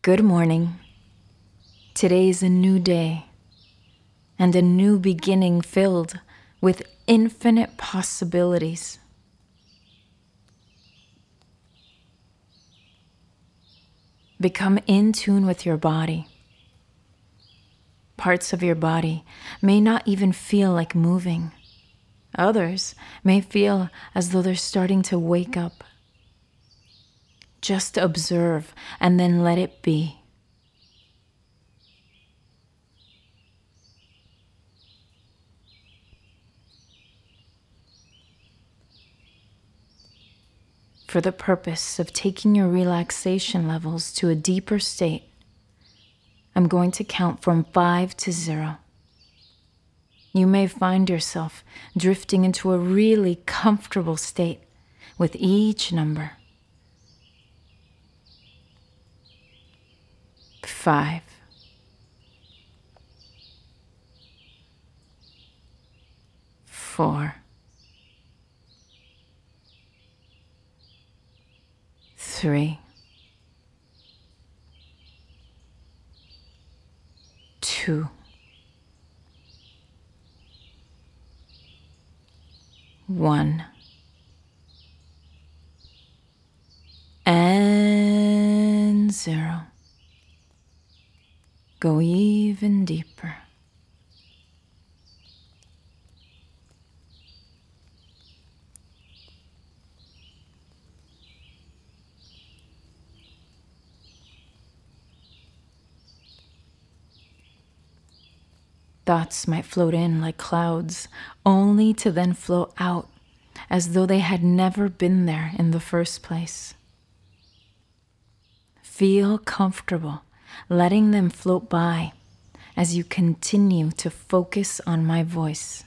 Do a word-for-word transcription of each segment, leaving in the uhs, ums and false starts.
Good morning. Today is a new day and a new beginning filled with infinite possibilities. Become in tune with your body. Parts of your body may not even feel like moving. Others may feel as though they're starting to wake up. Just observe and then let it be. For the purpose of taking your relaxation levels to a deeper state, I'm going to count from five to zero. You may find yourself drifting into a really comfortable state with each number. Five. Four. Three. Two. One. And zero. Go even deeper. Thoughts might float in like clouds, only to then flow out as though they had never been there in the first place. Feel comfortable letting them float by as you continue to focus on my voice.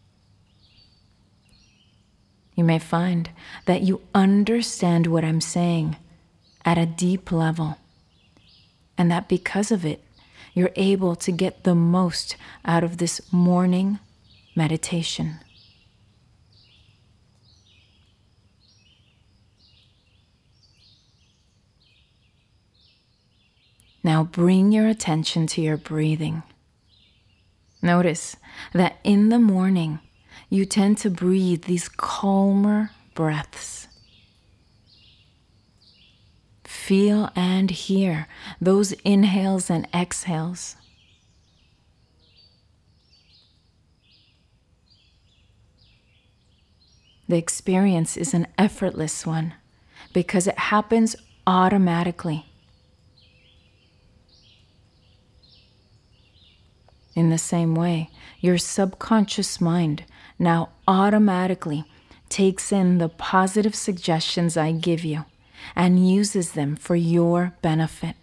You may find that you understand what I'm saying at a deep level, and that because of it, you're able to get the most out of this morning meditation. Now bring your attention to your breathing. Notice that in the morning, you tend to breathe these calmer breaths. Feel and hear those inhales and exhales. The experience is an effortless one because it happens automatically. In the same way, your subconscious mind now automatically takes in the positive suggestions I give you and uses them for your benefit.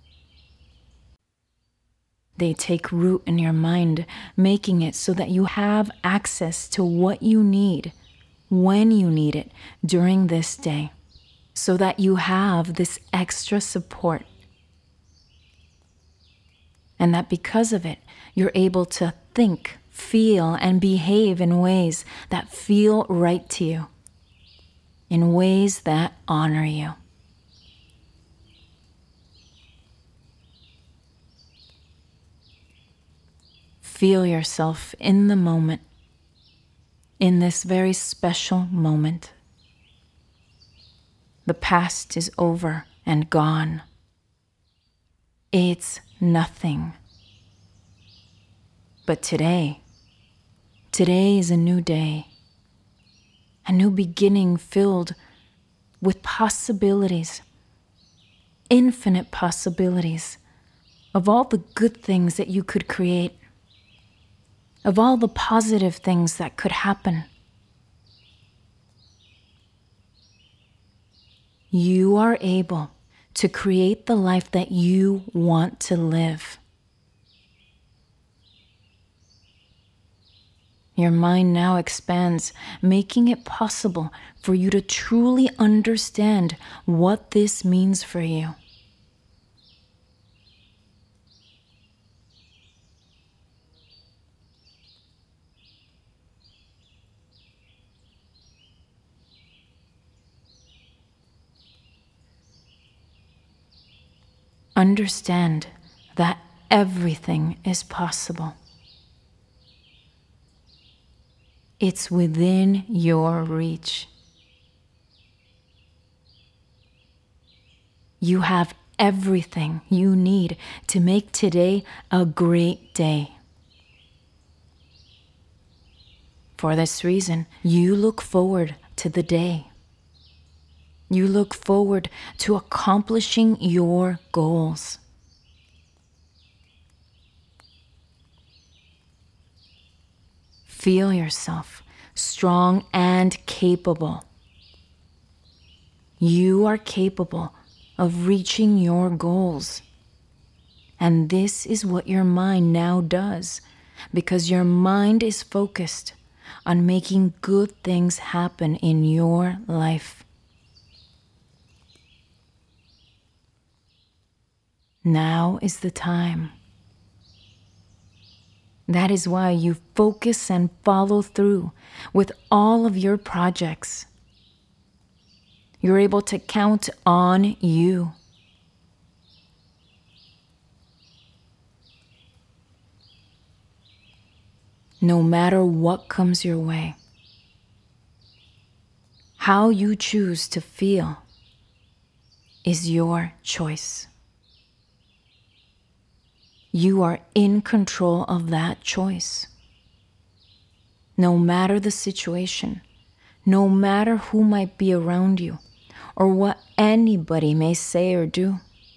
They take root in your mind, making it so that you have access to what you need when you need it during this day, so that you have this extra support. And that because of it, you're able to think, feel, and behave in ways that feel right to you, in ways that honor you. Feel yourself in the moment, in this very special moment. The past is over and gone. It's nothing. But today, today is a new day, a new beginning filled with possibilities, infinite possibilities of all the good things that you could create, of all the positive things that could happen. You are able to create the life that you want to live. Your mind now expands, making it possible for you to truly understand what this means for you. Understand that everything is possible. It's within your reach. You have everything you need to make today a great day. For this reason, you look forward to the day. You look forward to accomplishing your goals. Feel yourself strong and capable. You are capable of reaching your goals. And this is what your mind now does, because your mind is focused on making good things happen in your life. Now is the time. That is why you focus and follow through with all of your projects. You're able to count on you. No matter what comes your way, how you choose to feel is your choice. You are in control of that choice. No matter the situation, no matter who might be around you, or what anybody may say or do,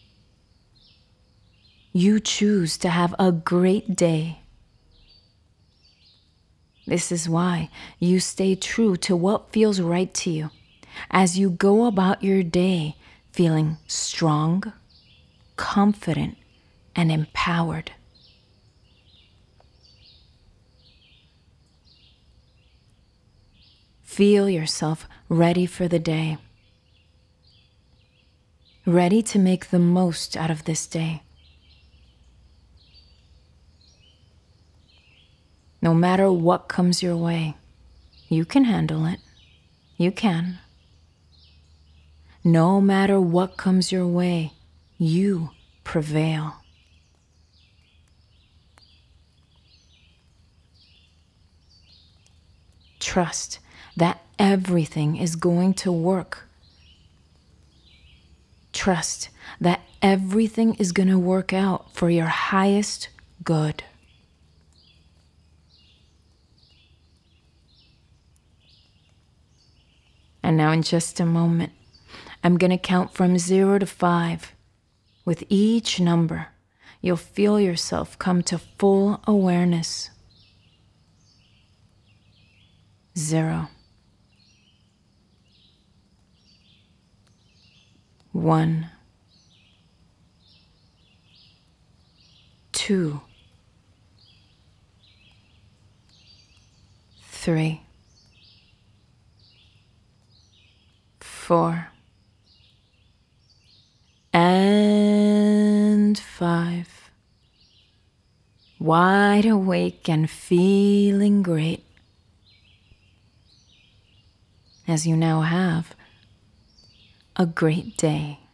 you choose to have a great day. This is why you stay true to what feels right to you as you go about your day feeling strong, confident, and empowered. Feel yourself ready for the day, ready to make the most out of this day. No matter what comes your way, you can handle it. You can. No matter what comes your way, you prevail. Trust that everything is going to work. Trust that everything is going to work out for your highest good. And now in just a moment, I'm going to count from zero to five. With each number, you'll feel yourself come to full awareness. Zero. One. Two. Three. Four. And five. Wide awake and feeling great. As you now have a great day.